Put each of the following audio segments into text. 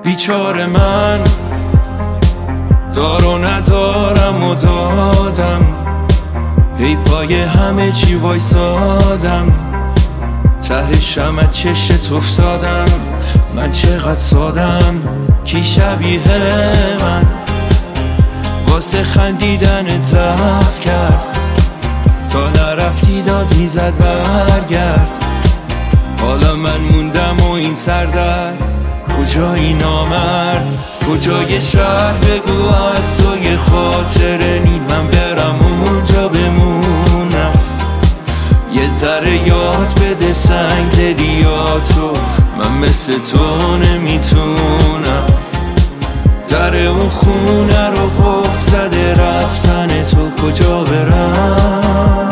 بیچاره من دار و ندارم و دادم، هی پای همه چی وایسادم، ته شمع چشت افتادم. من چقدر سادم، کی شبیه من واسه خندیدن ضعف کرد، تا نرفتی داد میزد برگرد. حالا من موندم و این سردرد، کجایی نامرد، کجای شهر بگو از تو یه خاطره نی، من برم اونجا بمونم. یه ذره یاد بده سنگ دلیاتو، من مثل تو نمیتونم. در اون خونه رو قفل زده رفتن تو، کجا برم؟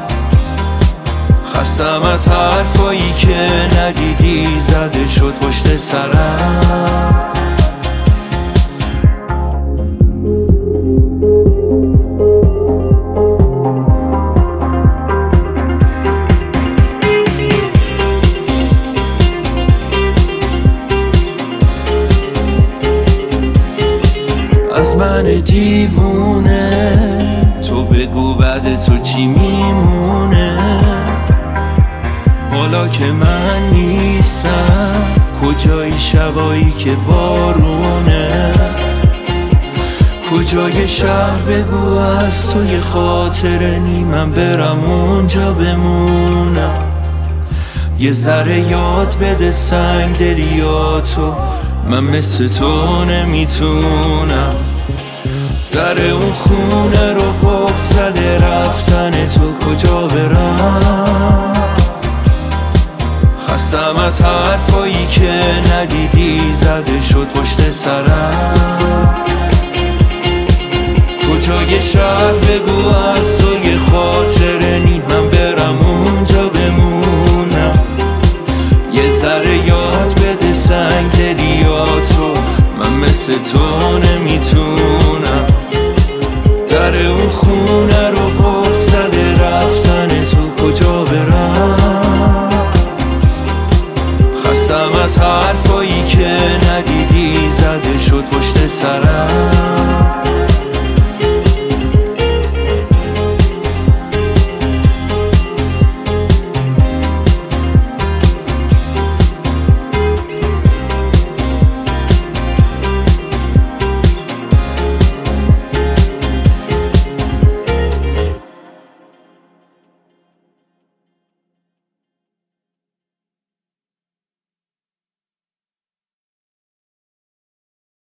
خستم از حرفایی که ندیدی زده شد پشت سرم. از من دیوونه تو بگو بعد تو چی میمونه؟ حالا که من نیستم کجایی شبایی که بارونه؟ کجای شهر بگو از تو یه خاطره نی، من برم اونجا بمونم. یه ذره یاد بده سنگ دلیاتو، من مثل تو نمیتونم. در اون خونه رو قفل زده رفتن تو، کجا برم؟ خستم از حرفایی که ندیدی زده شد پشت سرم. کجای شهر بگو از تو یه خاطره نی، من برم اونجا بمونم. یه ذره یاد بده سنگ دلیاتو، من مثل تو نمیتونم. در اون خونه رو قفل زده رفتن تو، کجا برم؟ خستم از حرفایی که